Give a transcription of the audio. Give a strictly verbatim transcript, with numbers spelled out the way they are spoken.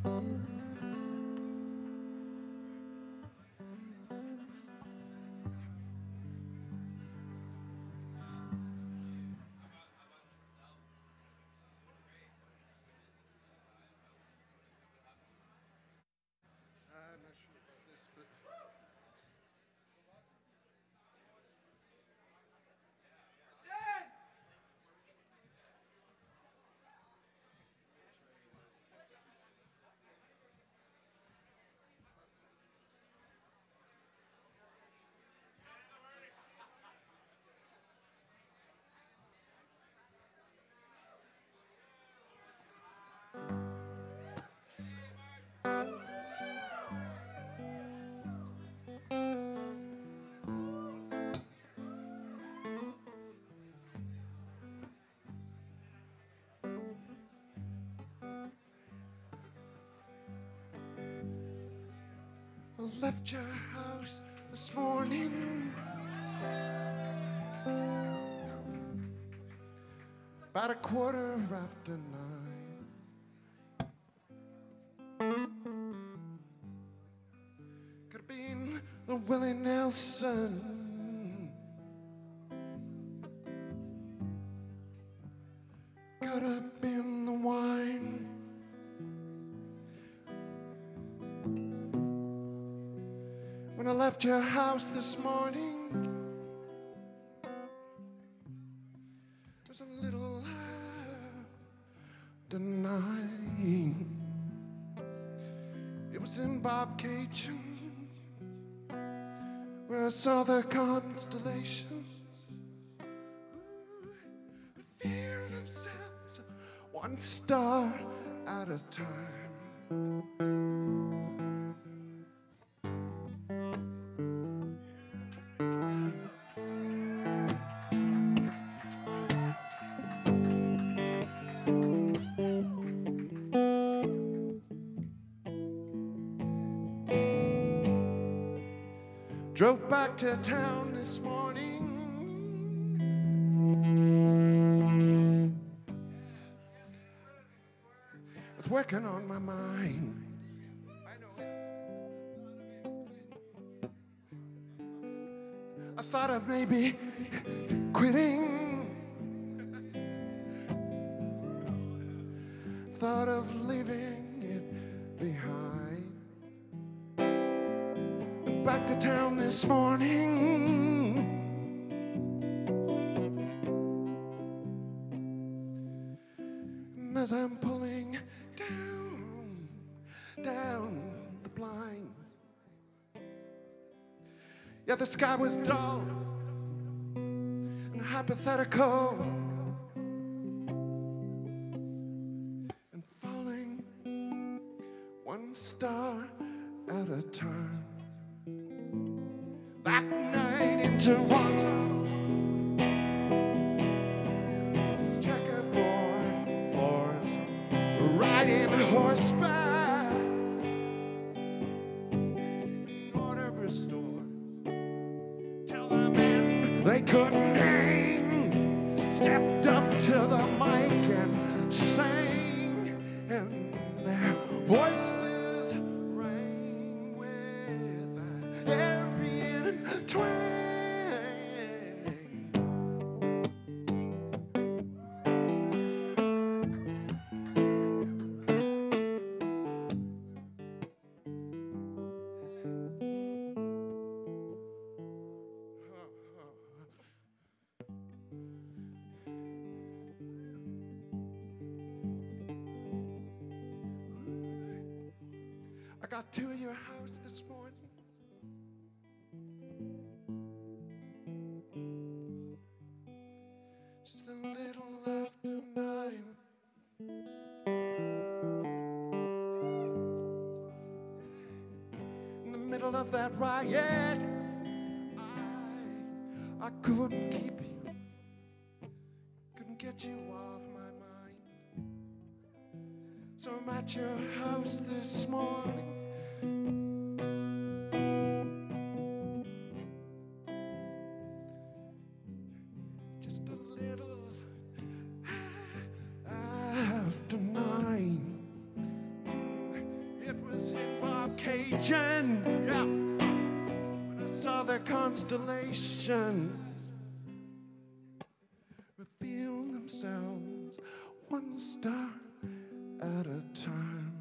I'm not sure about this, but I left your house this morning about a quarter after nine. Could have been the Willie Nelson. Could have been the wine. When I left your house this morning, there's a little after nine. It was in Bob Cajun where I saw the constellations reveal themselves one star at a time. Drove back to town this morning. With working on my mind. I know it. I thought of maybe quitting. Thought of leaving it behind. Back to town this morning. And as I'm pulling down, down the blinds, yeah, the sky was dull and hypothetical and falling one star at a time. That night in Toronto, it's checkerboard floors, riding horseback, order restored. Tell the men they couldn't hang, stepped up to the mic and sang, and their voices rang with a twang. I got to your house this morning. Just a little after nine. In the middle of that riot, I, I couldn't keep you, couldn't get you off my mind. So I'm at your house this morning. Just a little after nine. Legion. Yeah. When I saw their constellation reveal themselves one star at a time.